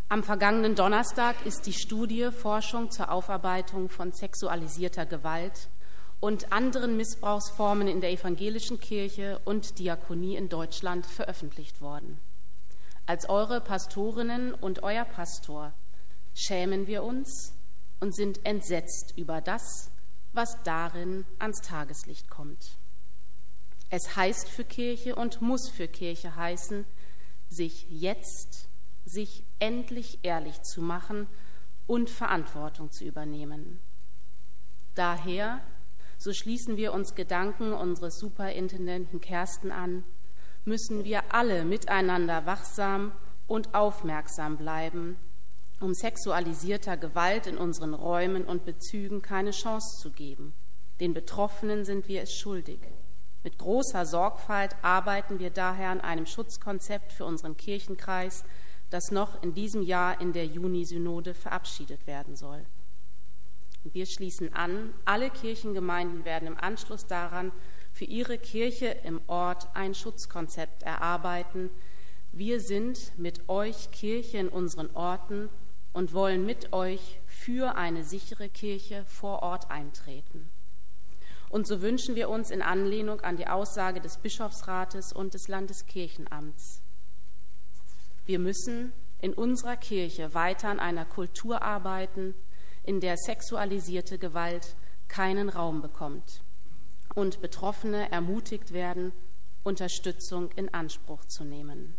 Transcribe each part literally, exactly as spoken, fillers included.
Am vergangenen Donnerstag ist die Studie Forschung zur Aufarbeitung von sexualisierter Gewalt und anderen Missbrauchsformen in der evangelischen Kirche und Diakonie in Deutschland veröffentlicht worden. Als eure Pastorinnen und euer Pastor schämen wir uns und sind entsetzt über das, was darin ans Tageslicht kommt. Es heißt für Kirche und muss für Kirche heißen, sich jetzt, sich endlich ehrlich zu machen und Verantwortung zu übernehmen. Daher, so schließen wir uns Gedanken unseres Superintendenten Kersten an, müssen wir alle miteinander wachsam und aufmerksam bleiben, um sexualisierter Gewalt in unseren Räumen und Bezügen keine Chance zu geben. Den Betroffenen sind wir es schuldig. Mit großer Sorgfalt arbeiten wir daher an einem Schutzkonzept für unseren Kirchenkreis, das noch in diesem Jahr in der Juni-Synode verabschiedet werden soll. Und wir schließen an, alle Kirchengemeinden werden im Anschluss daran für ihre Kirche im Ort ein Schutzkonzept erarbeiten. Wir sind mit euch Kirche in unseren Orten und wollen mit euch für eine sichere Kirche vor Ort eintreten. Und so wünschen wir uns in Anlehnung an die Aussage des Bischofsrates und des Landeskirchenamts: Wir müssen in unserer Kirche weiter an einer Kultur arbeiten, in der sexualisierte Gewalt keinen Raum bekommt und Betroffene ermutigt werden, Unterstützung in Anspruch zu nehmen.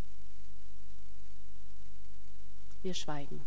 Wir schweigen.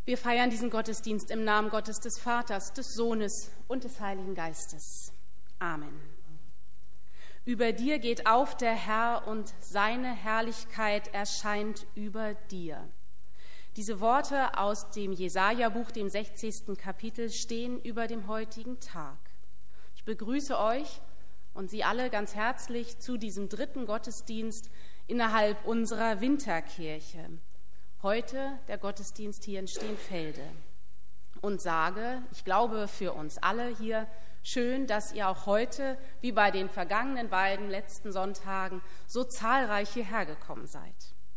Wir feiern diesen Gottesdienst im Namen Gottes des Vaters, des Sohnes und des Heiligen Geistes. Amen. Über dir geht auf der Herr und seine Herrlichkeit erscheint über dir. Diese Worte aus dem Jesaja-Buch, dem sechzigsten Kapitel, stehen über dem heutigen Tag. Ich begrüße euch und Sie alle ganz herzlich zu diesem dritten Gottesdienst innerhalb unserer Winterkirche. Heute der Gottesdienst hier in Steenfelde. Und sage, ich glaube für uns alle hier, schön, dass ihr auch heute, wie bei den vergangenen beiden letzten Sonntagen, so zahlreich hierher gekommen seid.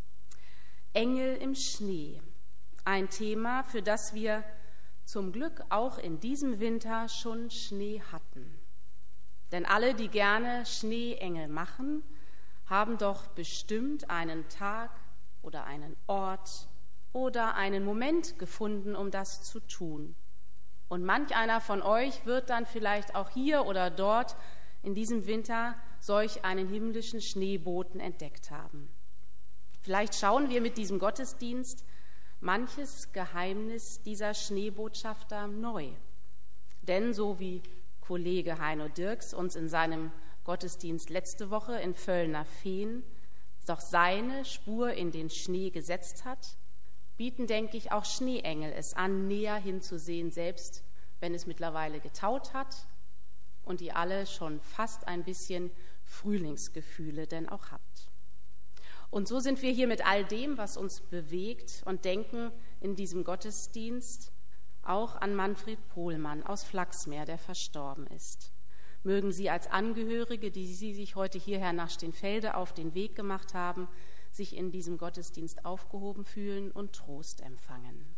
Engel im Schnee, ein Thema, für das wir zum Glück auch in diesem Winter schon Schnee hatten. Denn alle, die gerne Schneeengel machen, haben doch bestimmt einen Tag oder einen Ort oder einen Moment gefunden, um das zu tun. Und manch einer von euch wird dann vielleicht auch hier oder dort in diesem Winter solch einen himmlischen Schneeboten entdeckt haben. Vielleicht schauen wir mit diesem Gottesdienst manches Geheimnis dieser Schneebotschafter neu. Denn so wie Kollege Heino Dirks uns in seinem Gottesdienst letzte Woche in Völlner Fehn doch seine Spur in den Schnee gesetzt hat, bieten, denke ich, auch Schneeengel es an, näher hinzusehen, selbst wenn es mittlerweile getaut hat und ihr alle schon fast ein bisschen Frühlingsgefühle denn auch habt. Und so sind wir hier mit all dem, was uns bewegt, und denken in diesem Gottesdienst auch an Manfred Pohlmann aus Flachsmeer, der verstorben ist. Mögen Sie als Angehörige, die Sie sich heute hierher nach Steenfelde auf den Weg gemacht haben, sich in diesem Gottesdienst aufgehoben fühlen und Trost empfangen.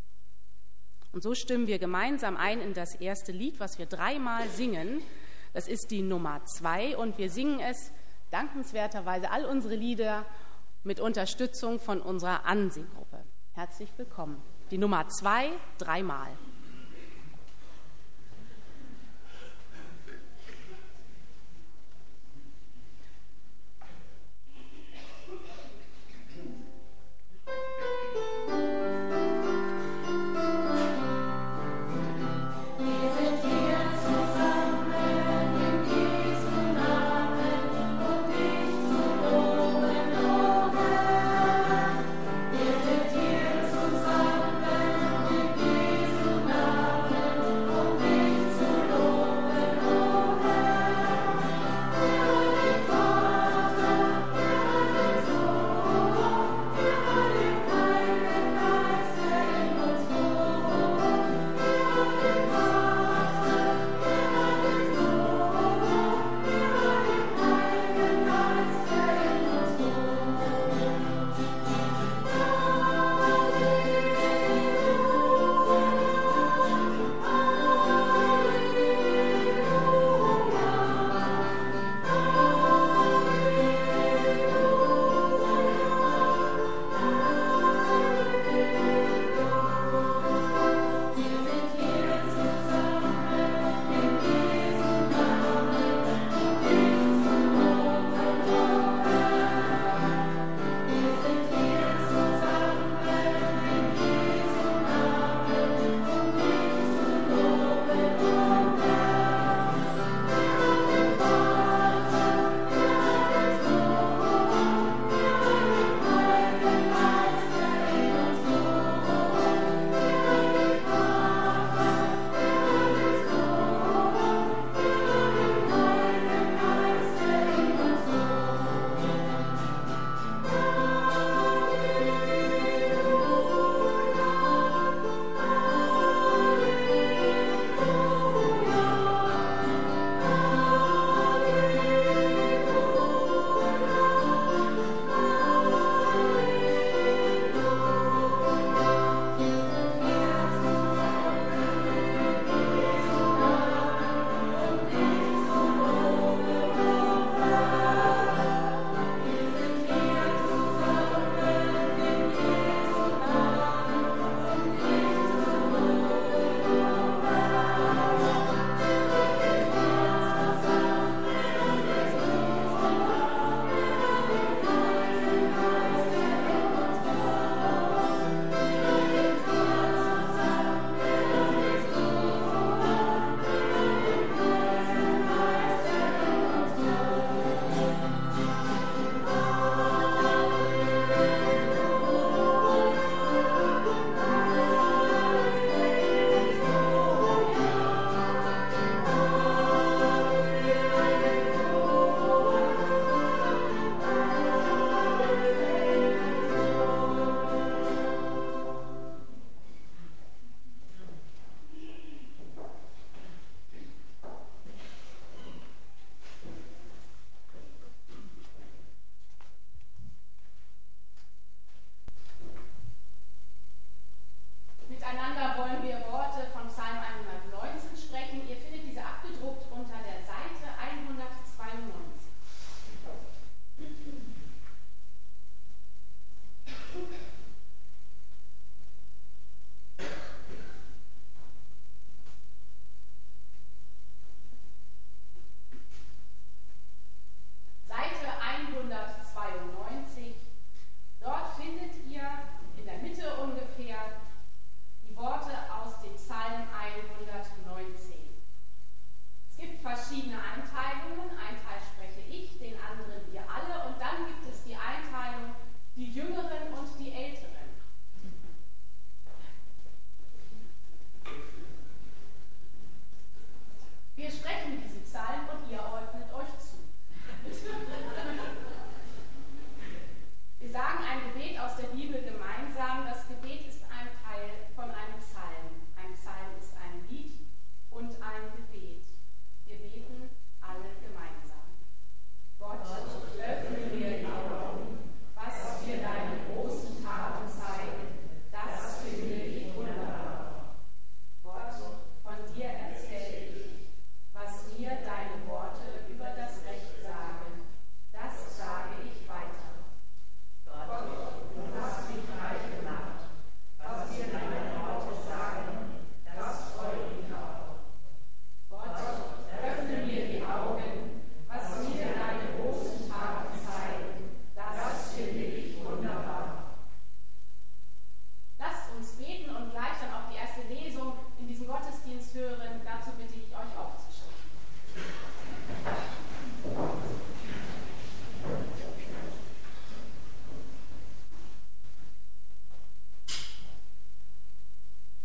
Und so stimmen wir gemeinsam ein in das erste Lied, was wir dreimal singen. Das ist die Nummer zwei und wir singen es dankenswerterweise all unsere Lieder mit Unterstützung von unserer Ansinggruppe. Herzlich willkommen. Die Nummer zwei, dreimal. Zusammen in Jesu Namen.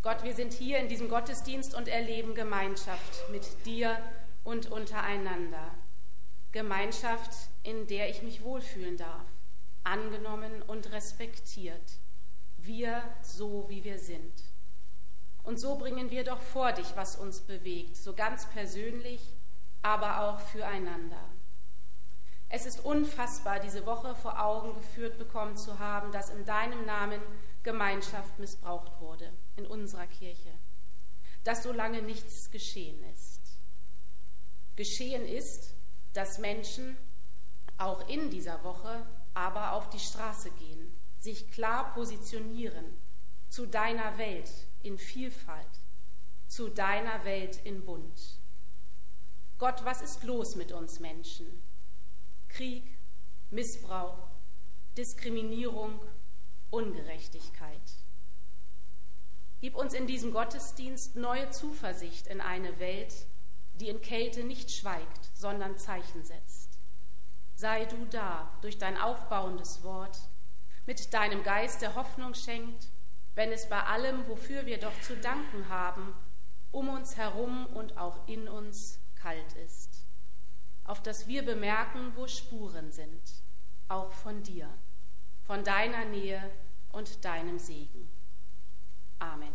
Gott, wir sind hier in diesem Gottesdienst und erleben Gemeinschaft mit dir und untereinander. Gemeinschaft, in der ich mich wohlfühlen darf, angenommen und respektiert. Wir so, wie wir sind. Und so bringen wir doch vor dich, was uns bewegt, so ganz persönlich, aber auch füreinander. Es ist unfassbar, diese Woche vor Augen geführt bekommen zu haben, dass in deinem Namen Gemeinschaft missbraucht wurde in unserer Kirche, dass so lange nichts geschehen ist. Geschehen ist, dass Menschen auch in dieser Woche aber auf die Straße gehen, sich klar positionieren zu deiner Welt in Vielfalt, zu deiner Welt in Bund. Gott, was ist los mit uns Menschen? Krieg, Missbrauch, Diskriminierung, Ungerechtigkeit. Gib uns in diesem Gottesdienst neue Zuversicht in eine Welt, die in Kälte nicht schweigt, sondern Zeichen setzt. Sei du da durch dein aufbauendes Wort, mit deinem Geist, der Hoffnung schenkt, wenn es bei allem, wofür wir doch zu danken haben, um uns herum und auch in uns kalt ist, auf dass wir bemerken, wo Spuren sind, auch von dir, von deiner Nähe und deinem Segen. Amen.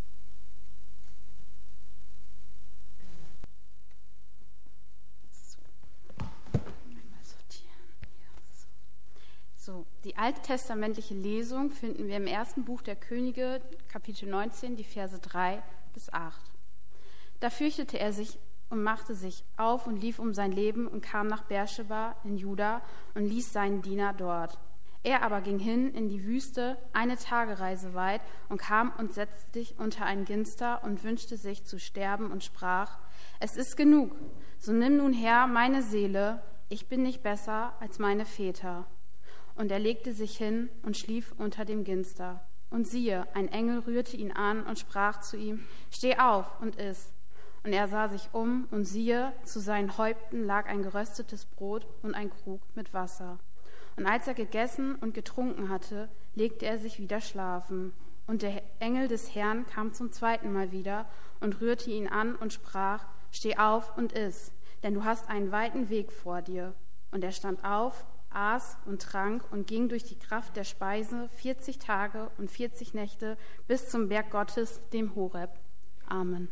So, die alttestamentliche Lesung finden wir im ersten Buch der Könige, Kapitel neunzehn, die Verse drei bis acht. Da fürchtete er sich und machte sich auf und lief um sein Leben und kam nach Beersheba in Juda und ließ seinen Diener dort. Er aber ging hin in die Wüste, eine Tagereise weit, und kam und setzte sich unter ein Ginster und wünschte sich zu sterben und sprach: Es ist genug, so nimm nun her meine Seele, ich bin nicht besser als meine Väter. Und er legte sich hin und schlief unter dem Ginster. Und siehe, ein Engel rührte ihn an und sprach zu ihm: Steh auf und iss. Und er sah sich um, und siehe, zu seinen Häupten lag ein geröstetes Brot und ein Krug mit Wasser. Und als er gegessen und getrunken hatte, legte er sich wieder schlafen. Und der Engel des Herrn kam zum zweiten Mal wieder und rührte ihn an und sprach: Steh auf und iss, denn du hast einen weiten Weg vor dir. Und er stand auf, aß und trank und ging durch die Kraft der Speise vierzig Tage und vierzig Nächte bis zum Berg Gottes, dem Horeb. Amen.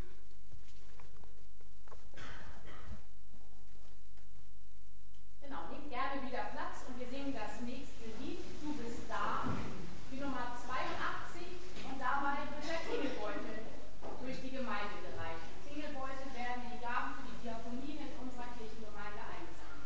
Genau, nehmt gerne wieder Platz und wir singen das nächste Lied, Du bist da, die Nummer zweiundachtzig, und dabei wird der Klingelbeutel durch die Gemeinde gereicht. Klingelbeutel werden die Gaben für die Diakonien in unserer Kirchengemeinde eingesammelt.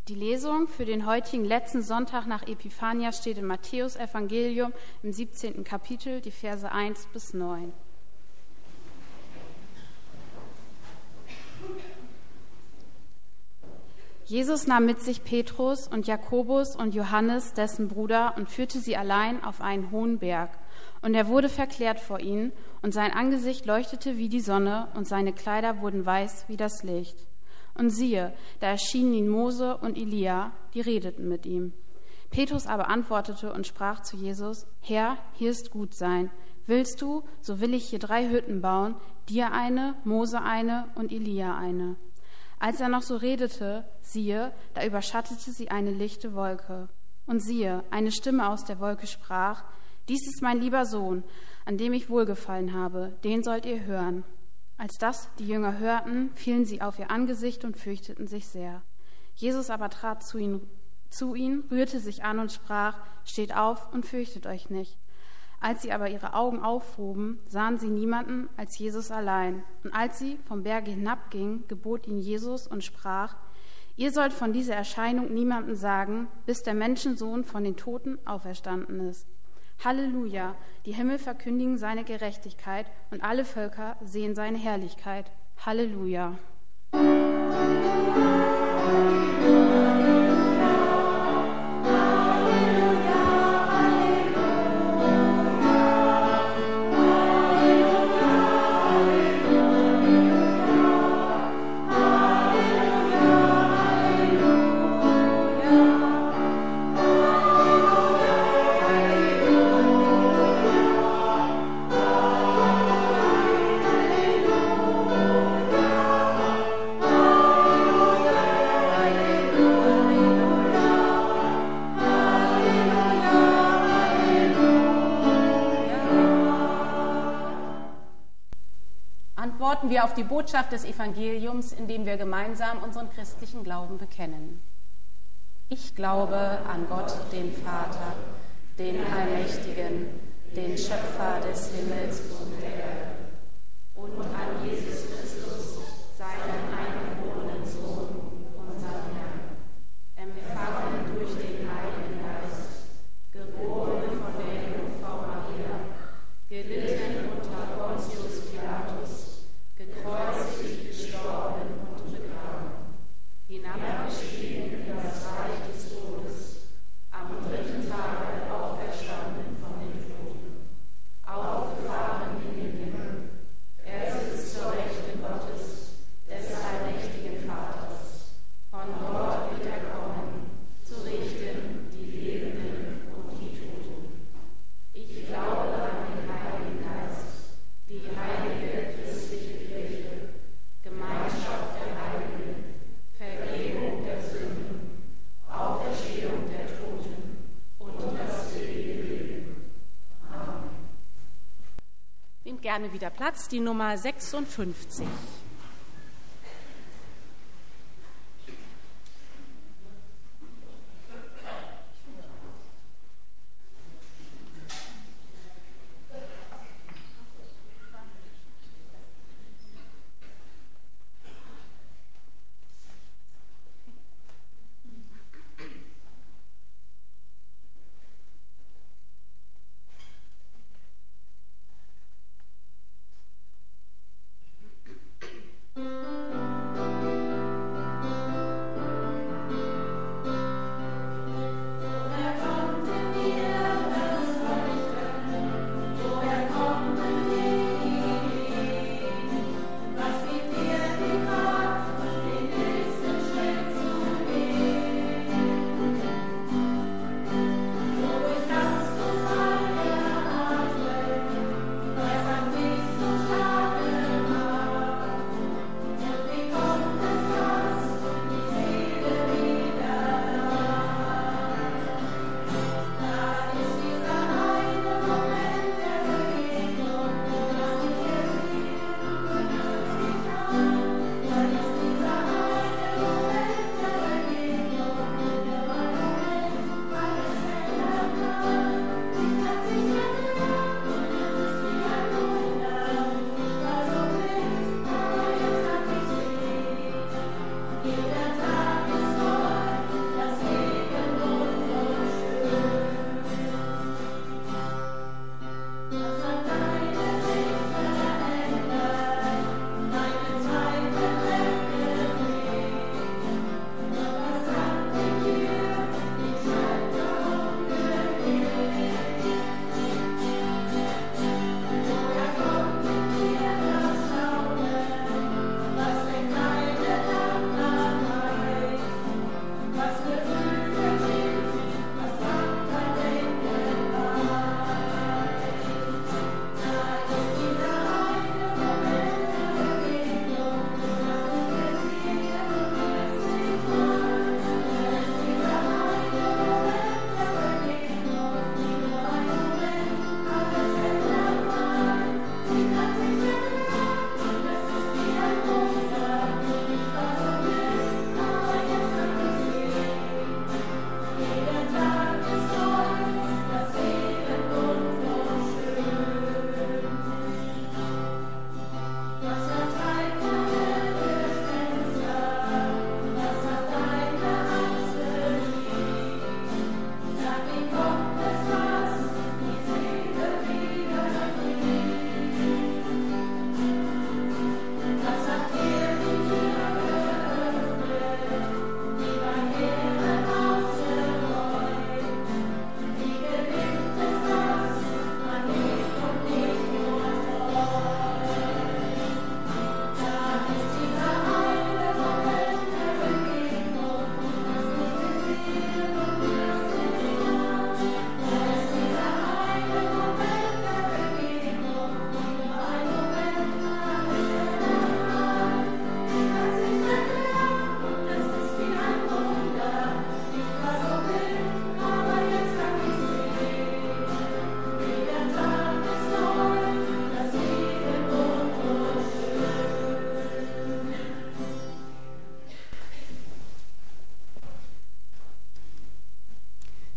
Die Lesung für den heutigen letzten Sonntag nach Epiphania steht im Matthäus-Evangelium im siebzehnten Kapitel, die Verse eins bis neun. Jesus nahm mit sich Petrus und Jakobus und Johannes, dessen Bruder, und führte sie allein auf einen hohen Berg. Und er wurde verklärt vor ihnen, und sein Angesicht leuchtete wie die Sonne, und seine Kleider wurden weiß wie das Licht. Und siehe, da erschienen ihnen Mose und Elia, die redeten mit ihm. Petrus aber antwortete und sprach zu Jesus: Herr, hier ist gut sein. Willst du, so will ich hier drei Hütten bauen, dir eine, Mose eine und Elia eine. Als er noch so redete, siehe, da überschattete sie eine lichte Wolke. Und siehe, eine Stimme aus der Wolke sprach: Dies ist mein lieber Sohn, an dem ich wohlgefallen habe, den sollt ihr hören. Als das die Jünger hörten, fielen sie auf ihr Angesicht und fürchteten sich sehr. Jesus aber trat zu ihnen, zu ihnen, rührte sich an und sprach: Steht auf und fürchtet euch nicht. Als sie aber ihre Augen aufhoben, sahen sie niemanden als Jesus allein. Und als sie vom Berge hinabgingen, gebot ihnen Jesus und sprach: Ihr sollt von dieser Erscheinung niemandem sagen, bis der Menschensohn von den Toten auferstanden ist. Halleluja! Die Himmel verkündigen seine Gerechtigkeit und alle Völker sehen seine Herrlichkeit. Halleluja! Antworten wir auf die Botschaft des Evangeliums, indem wir gemeinsam unseren christlichen Glauben bekennen. Ich glaube an Gott, den Vater, den Allmächtigen, den Schöpfer des Himmels und der Erde, und an Jesus Christus, seinen eingeborenen Sohn, unseren Herrn, empfangen durch den Heiligen Geist, geboren von der Jungfrau Maria, gelitten unter Pontius Pilatus, gekreuzigt, gestorben und begraben, hinabgestiegen in das Reich des Todes, am dritten Tage auferstanden von den Toten, aufgefahren in den Himmel. Er sitzt zur Rechten Gottes, des allmächtigen Vaters. Von dort wird er kommen, zu richten die Lebenden und die Toten. Ich glaube an den Heiligen Geist, die heilige christliche Kirche, Gemeinschaft der Heiligen, Vergebung der Sünden, Auferstehung der Toten und das ewige Leben. Amen. Nehmt gerne wieder Platz, die Nummer sechsundfünfzig.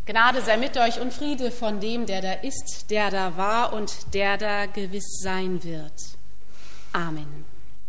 Gnade sei mit euch und Friede von dem, der da ist, der da war und der da gewiss sein wird. Amen.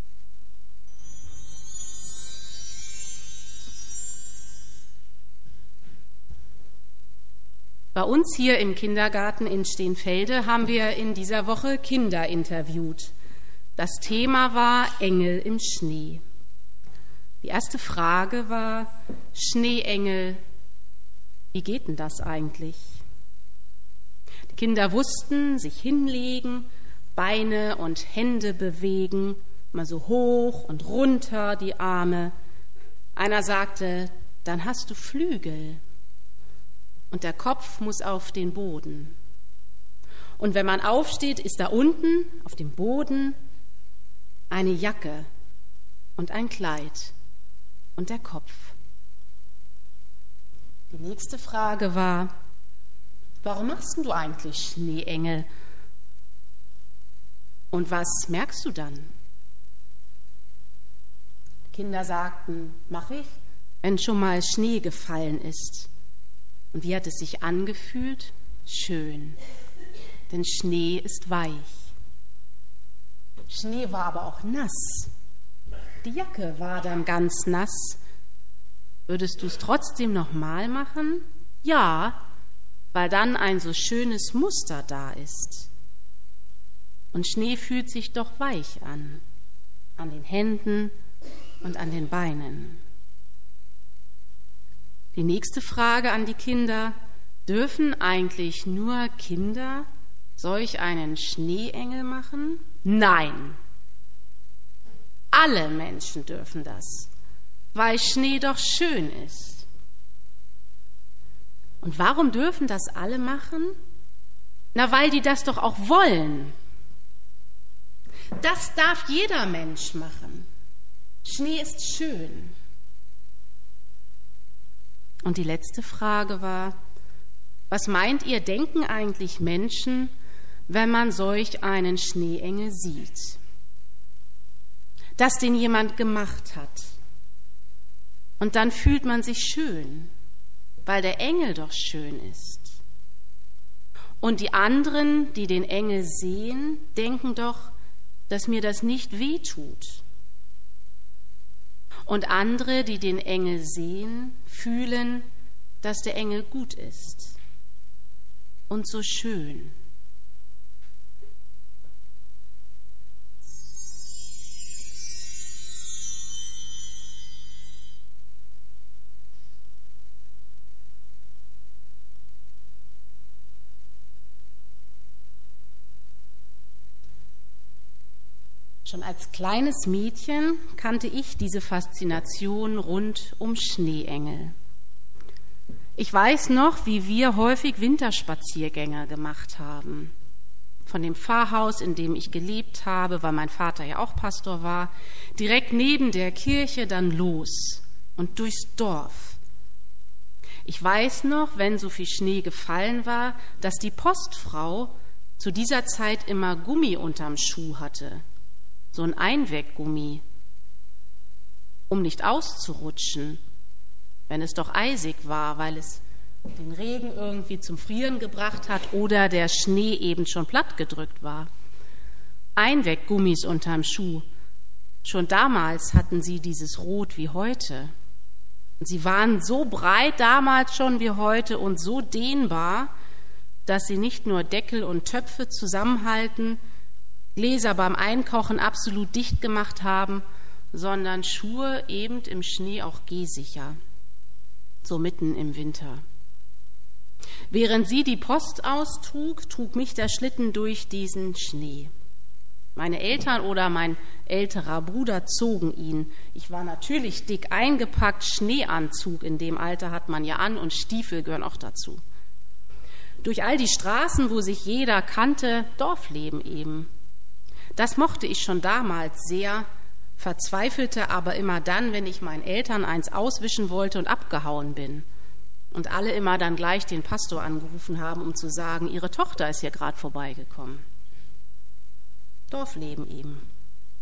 Bei uns hier im Kindergarten in Steenfelde haben wir in dieser Woche Kinder interviewt. Das Thema war Engel im Schnee. Die erste Frage war: Schneeengel, wie geht denn das eigentlich? Die Kinder wussten, sich hinlegen, Beine und Hände bewegen, mal so hoch und runter die Arme. Einer sagte: Dann hast du Flügel. Und der Kopf muss auf den Boden. Und wenn man aufsteht, ist da unten auf dem Boden eine Jacke und ein Kleid und der Kopf. Die nächste Frage war: Warum machst du eigentlich Schneeengel? Und was merkst du dann? Die Kinder sagten: Mach ich, wenn schon mal Schnee gefallen ist. Und wie hat es sich angefühlt? Schön, denn Schnee ist weich. Schnee war aber auch nass. Die Jacke war dann ganz nass. Würdest du es trotzdem nochmal machen? Ja, weil dann ein so schönes Muster da ist. Und Schnee fühlt sich doch weich an, an den Händen und an den Beinen. Die nächste Frage an die Kinder: Dürfen eigentlich nur Kinder solch einen Schneeengel machen? Nein, alle Menschen dürfen das, weil Schnee doch schön ist. Und warum dürfen das alle machen? Na, weil die das doch auch wollen. Das darf jeder Mensch machen. Schnee ist schön. Und die letzte Frage war: Was meint ihr, denken eigentlich Menschen, wenn man solch einen Schneeengel sieht? Dass den jemand gemacht hat. Und dann fühlt man sich schön, weil der Engel doch schön ist. Und die anderen, die den Engel sehen, denken doch, dass mir das nicht wehtut. Und andere, die den Engel sehen, fühlen, dass der Engel gut ist und so schön. Schon als kleines Mädchen kannte ich diese Faszination rund um Schneeengel. Ich weiß noch, wie wir häufig Winterspaziergänge gemacht haben. Von dem Pfarrhaus, in dem ich gelebt habe, weil mein Vater ja auch Pastor war, direkt neben der Kirche dann los und durchs Dorf. Ich weiß noch, wenn so viel Schnee gefallen war, dass die Postfrau zu dieser Zeit immer Gummi unterm Schuh hatte. So ein Einweggummi, um nicht auszurutschen, wenn es doch eisig war, weil es den Regen irgendwie zum Frieren gebracht hat oder der Schnee eben schon plattgedrückt war. Einweggummis unterm Schuh. Schon damals hatten sie dieses Rot wie heute. Und sie waren so breit damals schon wie heute und so dehnbar, dass sie nicht nur Deckel und Töpfe zusammenhalten, Gläser beim Einkochen absolut dicht gemacht haben, sondern Schuhe eben im Schnee auch gehsicher, so mitten im Winter. Während sie die Post austrug, trug mich der Schlitten durch diesen Schnee. Meine Eltern oder mein älterer Bruder zogen ihn. Ich war natürlich dick eingepackt, Schneeanzug, in dem Alter hat man ja an, und Stiefel gehören auch dazu. Durch all die Straßen, wo sich jeder kannte, Dorfleben eben. Das mochte ich schon damals sehr, verzweifelte aber immer dann, wenn ich meinen Eltern eins auswischen wollte und abgehauen bin. Und alle immer dann gleich den Pastor angerufen haben, um zu sagen, ihre Tochter ist hier gerade vorbeigekommen. Dorfleben eben.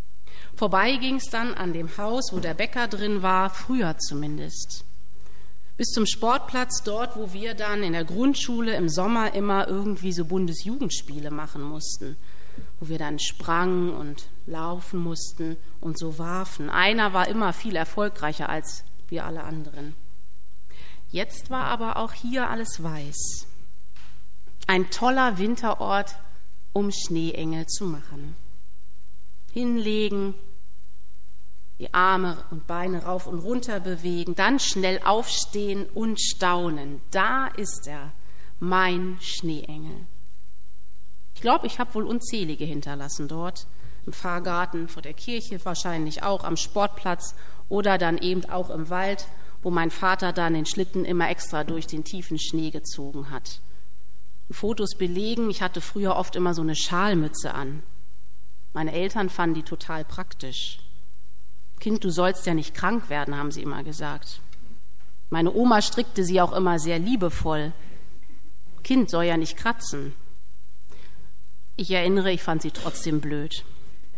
Vorbei ging es dann an dem Haus, wo der Bäcker drin war, früher zumindest. bis zum Sportplatz, dort, wo wir dann in der Grundschule im Sommer immer irgendwie so Bundesjugendspiele machen mussten, wo wir dann sprangen und laufen mussten und so warfen. Einer war immer viel erfolgreicher als wir alle anderen. Jetzt war aber auch hier alles weiß. Ein toller Winterort, um Schneeengel zu machen. Hinlegen, die Arme und Beine rauf und runter bewegen, dann schnell aufstehen und staunen. Da ist er, mein Schneeengel. Ich glaube, ich habe wohl unzählige hinterlassen dort, im Pfarrgarten vor der Kirche, wahrscheinlich auch am Sportplatz oder dann eben auch im Wald, wo mein Vater dann den Schlitten immer extra durch den tiefen Schnee gezogen hat. Fotos belegen, ich hatte früher oft immer so eine Schalmütze an. Meine Eltern fanden die total praktisch. Kind, du sollst ja nicht krank werden, haben sie immer gesagt. Meine Oma strickte sie auch immer sehr liebevoll. Kind soll ja nicht kratzen. Ich erinnere, ich fand sie trotzdem blöd.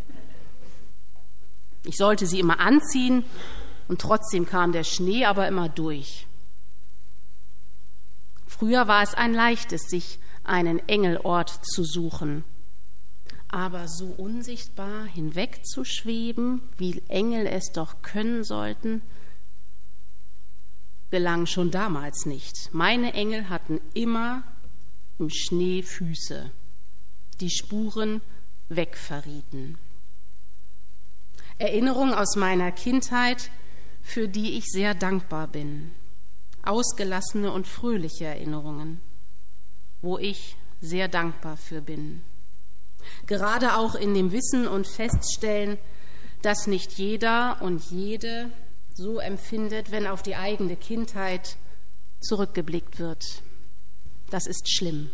Ich sollte sie immer anziehen und trotzdem kam der Schnee aber immer durch. Früher war es ein leichtes, sich einen Engelort zu suchen. Aber so unsichtbar hinwegzuschweben, wie Engel es doch können sollten, gelang schon damals nicht. Meine Engel hatten immer im Schnee Füße, die Spuren wegverrieten. Erinnerungen aus meiner Kindheit, für die ich sehr dankbar bin. Ausgelassene und fröhliche Erinnerungen, wo ich sehr dankbar für bin. Gerade auch in dem Wissen und Feststellen, dass nicht jeder und jede so empfindet, wenn auf die eigene Kindheit zurückgeblickt wird. Das ist schlimm.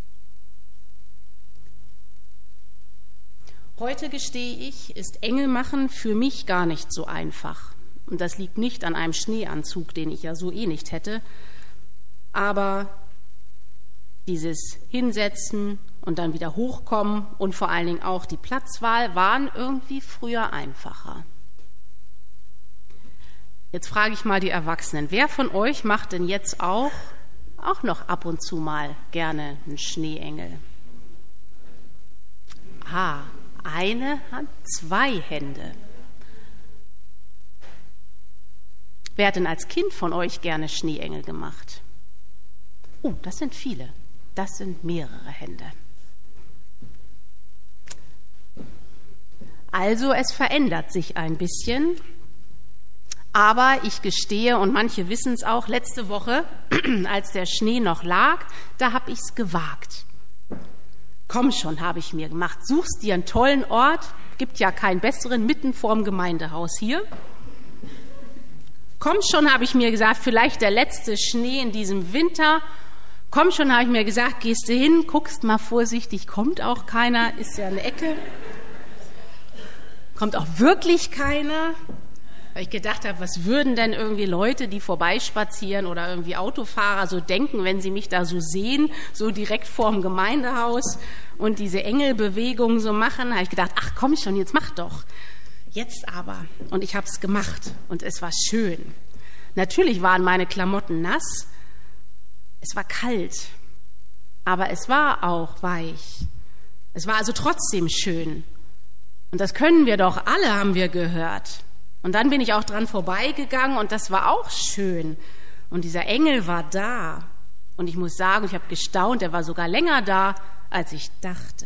Heute, gestehe ich, ist Engelmachen für mich gar nicht so einfach. Und das liegt nicht an einem Schneeanzug, den ich ja so eh nicht hätte, aber dieses Hinsetzen und dann wieder hochkommen und vor allen Dingen auch die Platzwahl waren irgendwie früher einfacher. Jetzt frage ich mal die Erwachsenen, wer von euch macht denn jetzt auch, auch noch ab und zu mal gerne einen Schneeengel? Ah, eine Hand, zwei Hände. Wer hat denn als Kind von euch gerne Schneeengel gemacht? Oh, das sind viele. Das sind mehrere Hände. Also es verändert sich ein bisschen. Aber ich gestehe, und manche wissen es auch, letzte Woche, als der Schnee noch lag, da habe ich es gewagt. Komm schon, habe ich mir gemacht. Suchst dir einen tollen Ort, gibt ja keinen besseren, mitten vorm Gemeindehaus hier. Komm schon, habe ich mir gesagt, vielleicht der letzte Schnee in diesem Winter. Komm schon, habe ich mir gesagt, gehst du hin, guckst mal vorsichtig, kommt auch keiner, ist ja eine Ecke. Kommt auch wirklich keiner. Weil ich gedacht habe, was würden denn irgendwie Leute, die vorbeispazieren oder irgendwie Autofahrer so denken, wenn sie mich da so sehen, so direkt vorm Gemeindehaus und diese Engelbewegung so machen. Da habe ich gedacht, ach komm schon, jetzt mach doch. Jetzt aber. Und ich habe es gemacht und es war schön. Natürlich waren meine Klamotten nass. Es war kalt, aber es war auch weich. Es war also trotzdem schön. Und das können wir doch alle, haben wir gehört. Und dann bin ich auch dran vorbeigegangen und das war auch schön. Und dieser Engel war da. Und ich muss sagen, ich habe gestaunt, er war sogar länger da, als ich dachte.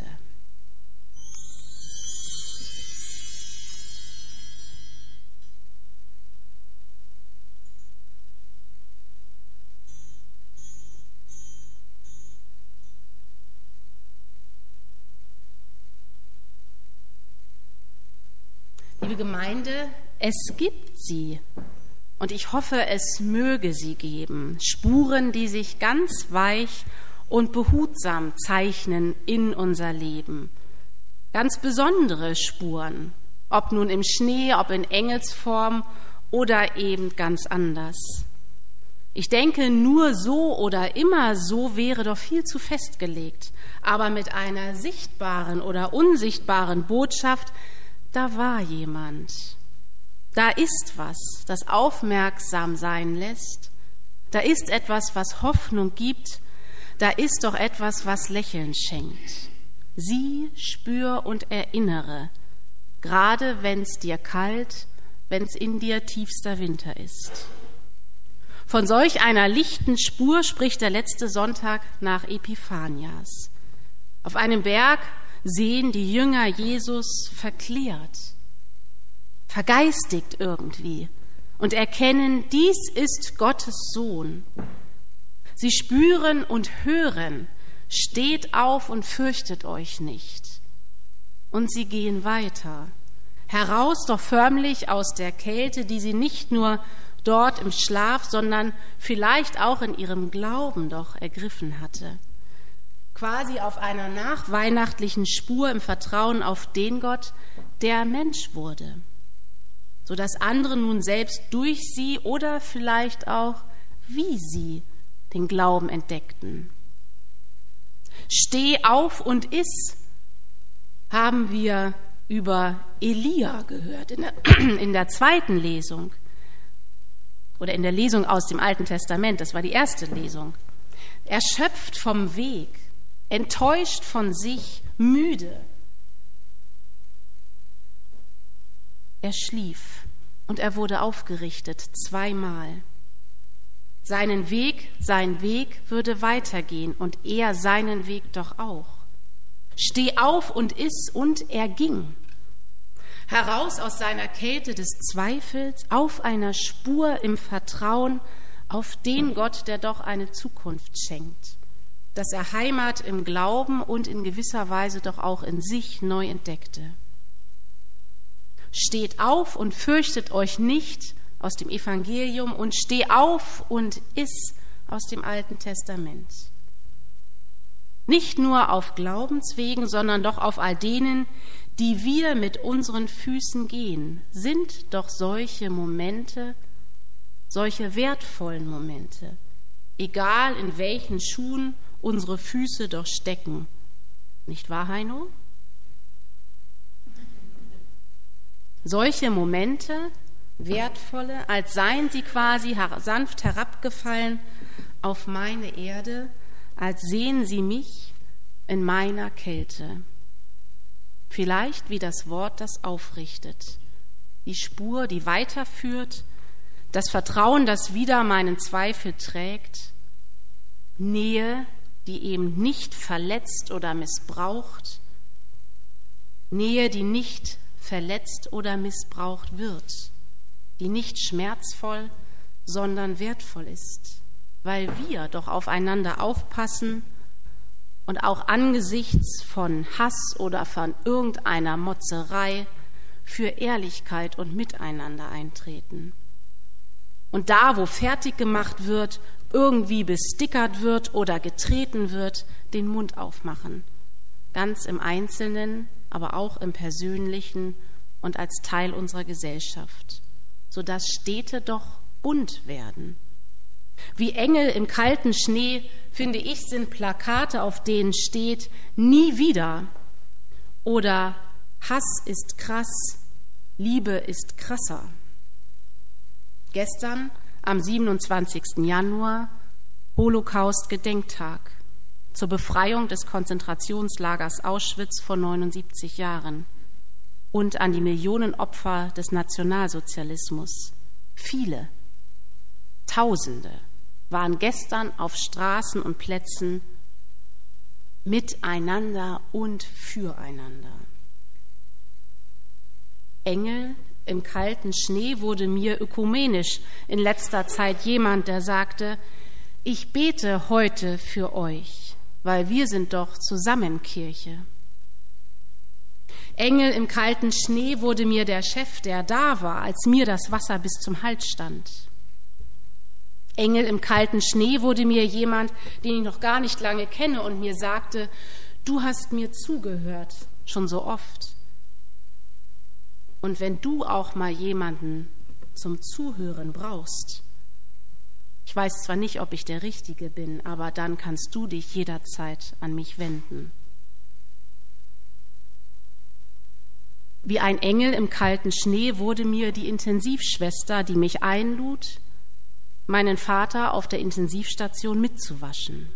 Liebe Gemeinde, es gibt sie und ich hoffe, es möge sie geben. Spuren, die sich ganz weich und behutsam zeichnen in unser Leben. Ganz besondere Spuren, ob nun im Schnee, ob in Engelsform oder eben ganz anders. Ich denke, nur so oder immer so wäre doch viel zu festgelegt, aber mit einer sichtbaren oder unsichtbaren Botschaft, da war jemand, da ist was, das aufmerksam sein lässt, Da ist etwas, was Hoffnung gibt. Da ist doch etwas, was Lächeln schenkt. Sieh, spür und erinnere, gerade wenn's dir kalt, wenn's in dir tiefster Winter ist. Von solch einer lichten Spur spricht der letzte Sonntag nach Epiphanias. Auf einem Berg sehen die Jünger Jesus verklärt, vergeistigt irgendwie und erkennen, dies ist Gottes Sohn. Sie spüren und hören, steht auf und fürchtet euch nicht. Und sie gehen weiter, heraus doch förmlich aus der Kälte, die sie nicht nur dort im Schlaf, sondern vielleicht auch in ihrem Glauben doch ergriffen hatte. Quasi auf einer nachweihnachtlichen Spur im Vertrauen auf den Gott, der Mensch wurde, sodass andere nun selbst durch sie oder vielleicht auch wie sie den Glauben entdeckten. Steh auf und iss, haben wir über Elia gehört in der, in der zweiten Lesung oder in der Lesung aus dem Alten Testament. Das war die erste Lesung. Erschöpft vom Weg, enttäuscht von sich, müde. Er schlief und er wurde aufgerichtet zweimal. Seinen Weg, sein Weg würde weitergehen und er seinen Weg doch auch. Steh auf und iss, und er ging. Heraus aus seiner Kälte des Zweifels, auf einer Spur im Vertrauen auf den Gott, der doch eine Zukunft schenkt, dass er Heimat im Glauben und in gewisser Weise doch auch in sich neu entdeckte. Steht auf und fürchtet euch nicht, aus dem Evangelium, und steh auf und iss aus dem Alten Testament. Nicht nur auf Glaubenswegen, sondern doch auf all denen, die wir mit unseren Füßen gehen, sind doch solche Momente, solche wertvollen Momente, egal in welchen Schuhen unsere Füße doch stecken. Nicht wahr, Heino? Solche Momente, wertvolle, als seien sie quasi sanft herabgefallen auf meine Erde, als sehen sie mich in meiner Kälte. Vielleicht wie das Wort, das aufrichtet, die Spur, die weiterführt, das Vertrauen, das wieder meinen Zweifel trägt, Nähe, die eben nicht verletzt oder missbraucht, Nähe, die nicht verletzt oder missbraucht wird, die nicht schmerzvoll, sondern wertvoll ist, weil wir doch aufeinander aufpassen und auch angesichts von Hass oder von irgendeiner Motzerei für Ehrlichkeit und Miteinander eintreten. Und da, wo fertig gemacht wird, irgendwie bestickert wird oder getreten wird, den Mund aufmachen, ganz im Einzelnen, aber auch im Persönlichen und als Teil unserer Gesellschaft, sodass Städte doch bunt werden. Wie Engel im kalten Schnee, finde ich, sind Plakate, auf denen steht, nie wieder oder Hass ist krass, Liebe ist krasser. Gestern, am siebenundzwanzigsten Januar, Holocaust-Gedenktag zur Befreiung des Konzentrationslagers Auschwitz vor neunundsiebzig Jahren und an die Millionen Opfer des Nationalsozialismus. Viele, Tausende waren gestern auf Straßen und Plätzen miteinander und füreinander. Engel im kalten Schnee wurde mir ökumenisch in letzter Zeit jemand, der sagte, ich bete heute für euch, weil wir sind doch zusammen Kirche. Engel im kalten Schnee wurde mir der Chef, der da war, als mir das Wasser bis zum Hals stand. Engel im kalten Schnee wurde mir jemand, den ich noch gar nicht lange kenne und mir sagte, du hast mir zugehört, schon so oft. Und wenn du auch mal jemanden zum Zuhören brauchst, ich weiß zwar nicht, ob ich der Richtige bin, aber dann kannst du dich jederzeit an mich wenden. Wie ein Engel im kalten Schnee wurde mir die Intensivschwester, die mich einlud, meinen Vater auf der Intensivstation mitzuwaschen.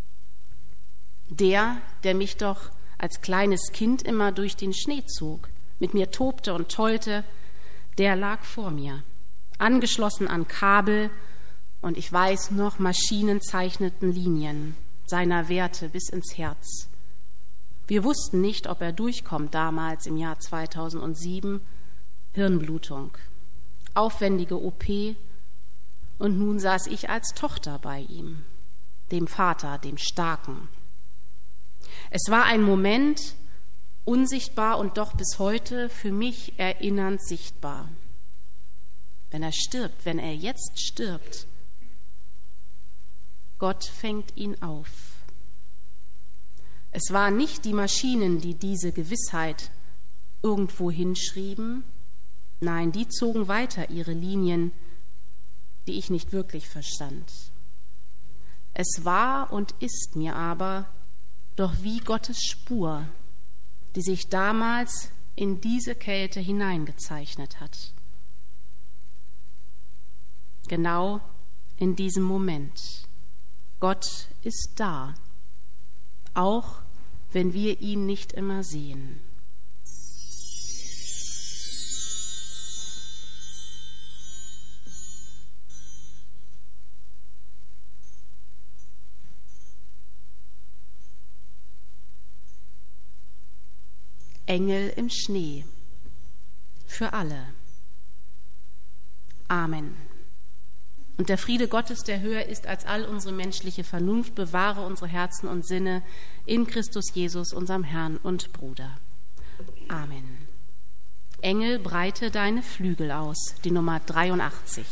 Der, der mich doch als kleines Kind immer durch den Schnee zog, mit mir tobte und tollte, der lag vor mir, angeschlossen an Kabel, und ich weiß noch maschinenzeichneten Linien seiner Werte bis ins Herz. Wir wussten nicht, ob er durchkommt damals im Jahr zweitausendsieben. Hirnblutung, aufwendige O P, und nun saß ich als Tochter bei ihm, dem Vater, dem Starken. Es war ein Moment, unsichtbar und doch bis heute für mich erinnernd sichtbar. Wenn er stirbt, wenn er jetzt stirbt, Gott fängt ihn auf. Es waren nicht die Maschinen, die diese Gewissheit irgendwo hinschrieben. Nein, die zogen weiter ihre Linien, die ich nicht wirklich verstand. Es war und ist mir aber doch wie Gottes Spur, die sich damals in diese Kälte hineingezeichnet hat. Genau in diesem Moment. Gott ist da, auch wenn wir ihn nicht immer sehen. Engel im Schnee. Für alle. Amen. Und der Friede Gottes, der höher ist als all unsere menschliche Vernunft, bewahre unsere Herzen und Sinne in Christus Jesus, unserem Herrn und Bruder. Amen. Engel, breite deine Flügel aus, die Nummer dreiundachtzig.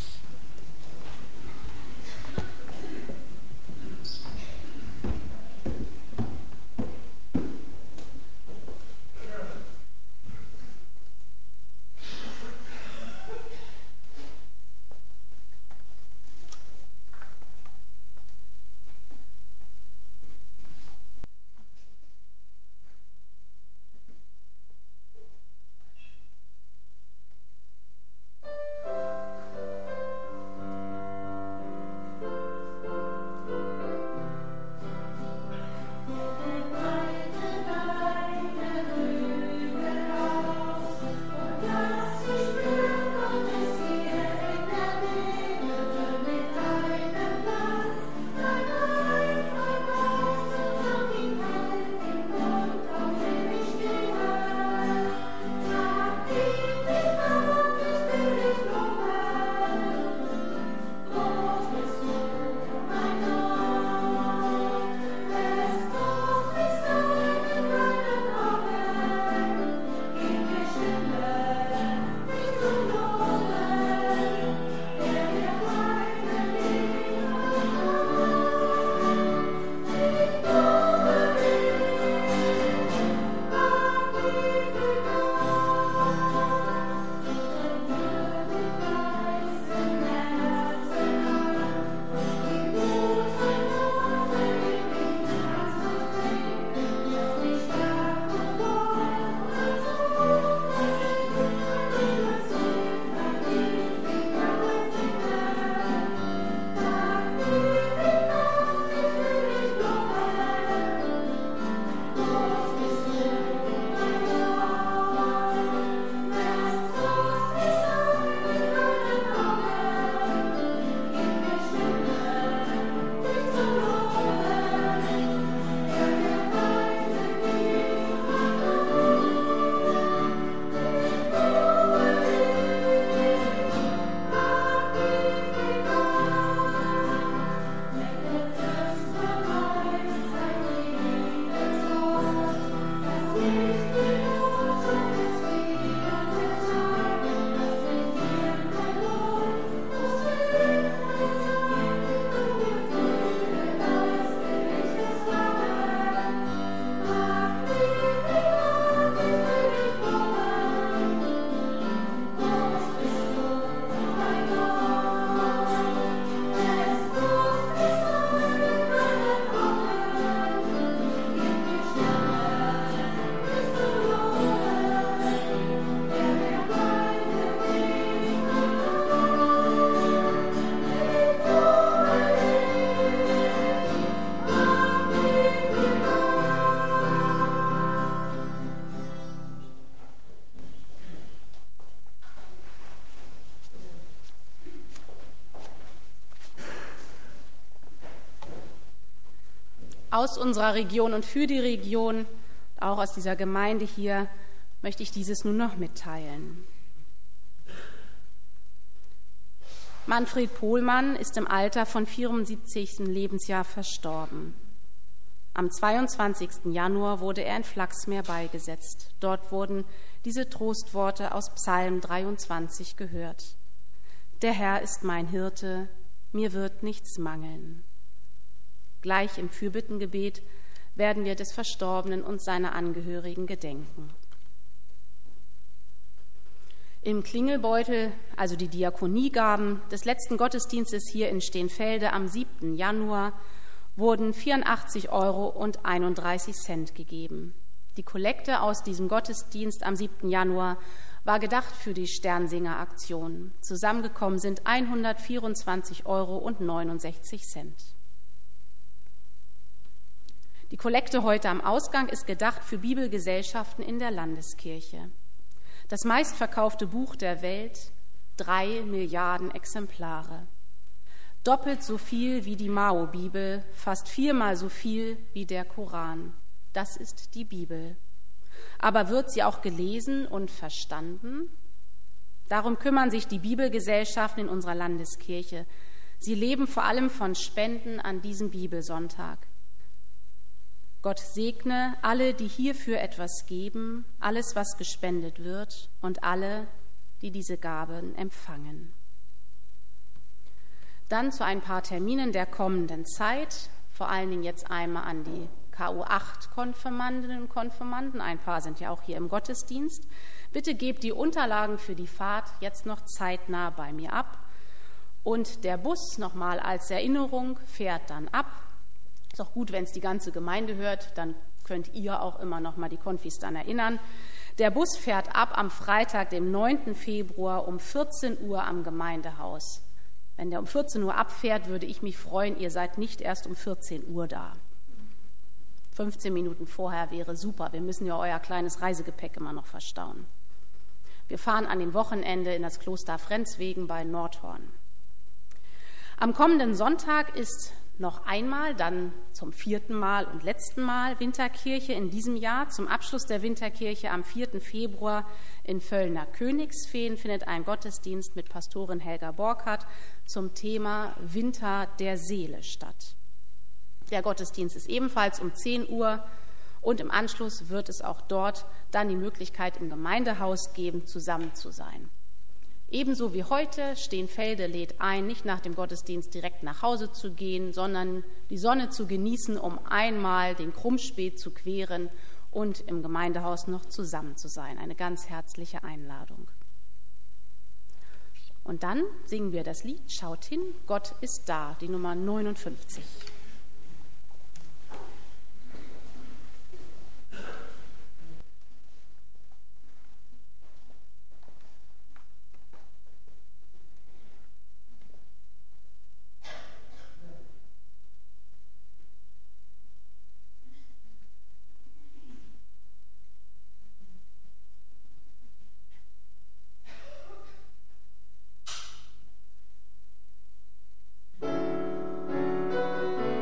aus unserer Region und für die Region, auch aus dieser Gemeinde hier, möchte ich dieses nun noch mitteilen. Manfred Pohlmann ist im Alter von vierundsiebzigsten Lebensjahr verstorben. Am zweiundzwanzigsten Januar wurde er in Flachsmeer beigesetzt. Dort wurden diese Trostworte aus Psalm dreiundzwanzig gehört. Der Herr ist mein Hirte, mir wird nichts mangeln. Gleich im Fürbittengebet werden wir des Verstorbenen und seiner Angehörigen gedenken. Im Klingelbeutel, also die Diakoniegaben des letzten Gottesdienstes hier in Steenfelde am siebten Januar, wurden vierundachtzig Euro und einunddreißig Cent gegeben. Die Kollekte aus diesem Gottesdienst am siebten Januar war gedacht für die Sternsinger-Aktion. Zusammengekommen sind hundertvierundzwanzig Euro und neunundsechzig Cent. Die Kollekte heute am Ausgang ist gedacht für Bibelgesellschaften in der Landeskirche. Das meistverkaufte Buch der Welt, drei Milliarden Exemplare. Doppelt so viel wie die Mao-Bibel, fast viermal so viel wie der Koran. Das ist die Bibel. Aber wird sie auch gelesen und verstanden? Darum kümmern sich die Bibelgesellschaften in unserer Landeskirche. Sie leben vor allem von Spenden an diesem Bibelsonntag. Gott segne alle, die hierfür etwas geben, alles, was gespendet wird, und alle, die diese Gaben empfangen. Dann zu ein paar Terminen der kommenden Zeit, vor allen Dingen jetzt einmal an die K U acht Konfirmandinnen und Konfirmanden, ein paar sind ja auch hier im Gottesdienst. Bitte gebt die Unterlagen für die Fahrt jetzt noch zeitnah bei mir ab. Und der Bus, nochmal als Erinnerung, fährt dann ab. Ist auch gut, wenn es die ganze Gemeinde hört, dann könnt ihr auch immer noch mal die Konfis dann erinnern. Der Bus fährt ab am Freitag, dem neunten Februar um vierzehn Uhr am Gemeindehaus. Wenn der um vierzehn Uhr abfährt, würde ich mich freuen, ihr seid nicht erst um vierzehn Uhr da. fünfzehn Minuten vorher wäre super. Wir müssen ja euer kleines Reisegepäck immer noch verstauen. Wir fahren an dem Wochenende in das Kloster Frenzwegen bei Nordhorn. Am kommenden Sonntag ist noch einmal, dann zum vierten Mal und letzten Mal Winterkirche in diesem Jahr. Zum Abschluss der Winterkirche am vierten Februar in Völlner Königsfehn findet ein Gottesdienst mit Pastorin Helga Borkhardt zum Thema Winter der Seele statt. Der Gottesdienst ist ebenfalls um zehn Uhr und im Anschluss wird es auch dort dann die Möglichkeit im Gemeindehaus geben, zusammen zu sein. Ebenso wie heute, Steenfelde lädt ein, nicht nach dem Gottesdienst direkt nach Hause zu gehen, sondern die Sonne zu genießen, um einmal den Krummspeet zu queren und im Gemeindehaus noch zusammen zu sein. Eine ganz herzliche Einladung. Und dann singen wir das Lied Schaut hin, Gott ist da, die Nummer neunundfünfzig. Thank you.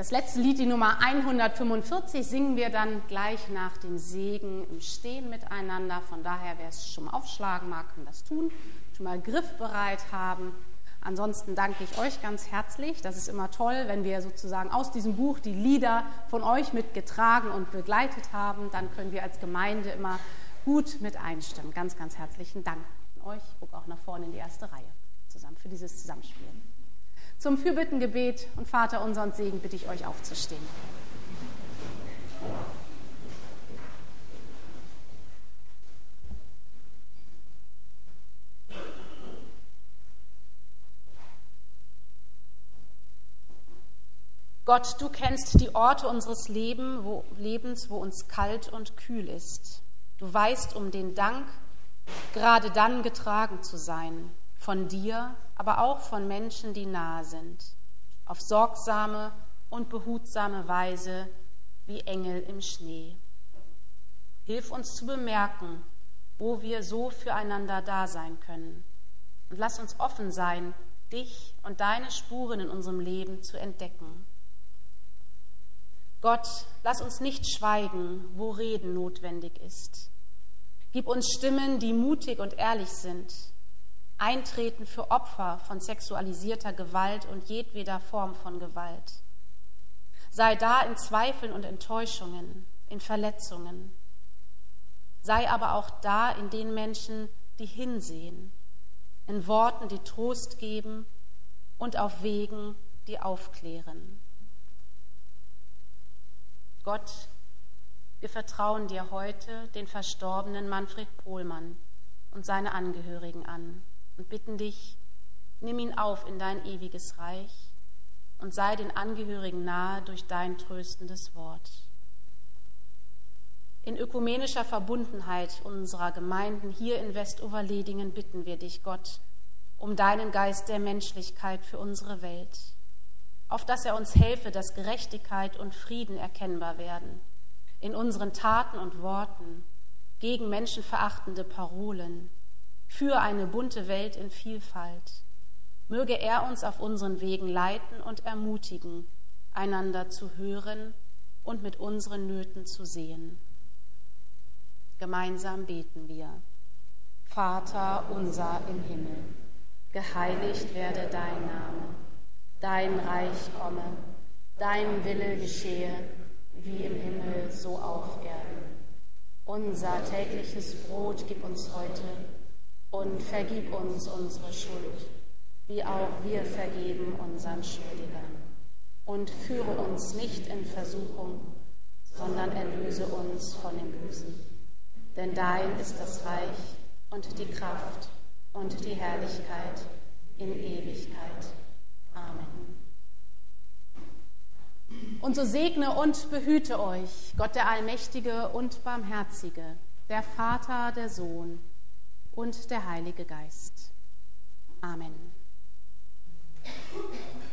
Das letzte Lied, die Nummer hundertfünfundvierzig, singen wir dann gleich nach dem Segen im Stehen miteinander. Von daher, wer es schon mal aufschlagen mag, kann das tun, schon mal griffbereit haben. Ansonsten danke ich euch ganz herzlich. Das ist immer toll, wenn wir sozusagen aus diesem Buch die Lieder von euch mitgetragen und begleitet haben. Dann können wir als Gemeinde immer gut mit einstimmen. Ganz, ganz herzlichen Dank an euch. Ich gucke auch nach vorne in die erste Reihe zusammen für dieses Zusammenspiel. Zum Fürbittengebet und Vater unser und Segen bitte ich euch aufzustehen. Gott, du kennst die Orte unseres Leben, wo, Lebens, wo uns kalt und kühl ist. Du weißt um den Dank, gerade dann getragen zu sein, von dir, aber auch von Menschen, die nahe sind, auf sorgsame und behutsame Weise wie Engel im Schnee. Hilf uns zu bemerken, wo wir so füreinander da sein können. Und lass uns offen sein, dich und deine Spuren in unserem Leben zu entdecken. Gott, lass uns nicht schweigen, wo Reden notwendig ist. Gib uns Stimmen, die mutig und ehrlich sind, eintreten für Opfer von sexualisierter Gewalt und jedweder Form von Gewalt. Sei da in Zweifeln und Enttäuschungen, in Verletzungen. Sei aber auch da in den Menschen, die hinsehen, in Worten, die Trost geben und auf Wegen, die aufklären. Gott, wir vertrauen dir heute den verstorbenen Manfred Pohlmann und seine Angehörigen an und bitten dich, nimm ihn auf in dein ewiges Reich und sei den Angehörigen nahe durch dein tröstendes Wort. In ökumenischer Verbundenheit unserer Gemeinden hier in Westoverledingen bitten wir dich, Gott, um deinen Geist der Menschlichkeit für unsere Welt, auf dass er uns helfe, dass Gerechtigkeit und Frieden erkennbar werden, in unseren Taten und Worten, gegen menschenverachtende Parolen, für eine bunte Welt in Vielfalt. Möge er uns auf unseren Wegen leiten und ermutigen, einander zu hören und mit unseren Nöten zu sehen. Gemeinsam beten wir. Vater unser im Himmel, geheiligt werde dein Name. Dein Reich komme, dein Wille geschehe, wie im Himmel, so auf Erden. Unser tägliches Brot gib uns heute und vergib uns unsere Schuld, wie auch wir vergeben unseren Schuldigern. Und führe uns nicht in Versuchung, sondern erlöse uns von dem Bösen. Denn dein ist das Reich und die Kraft und die Herrlichkeit in Ewigkeit. Amen. Und so segne und behüte euch Gott der Allmächtige und Barmherzige, der Vater, der Sohn und der Heilige Geist. Amen.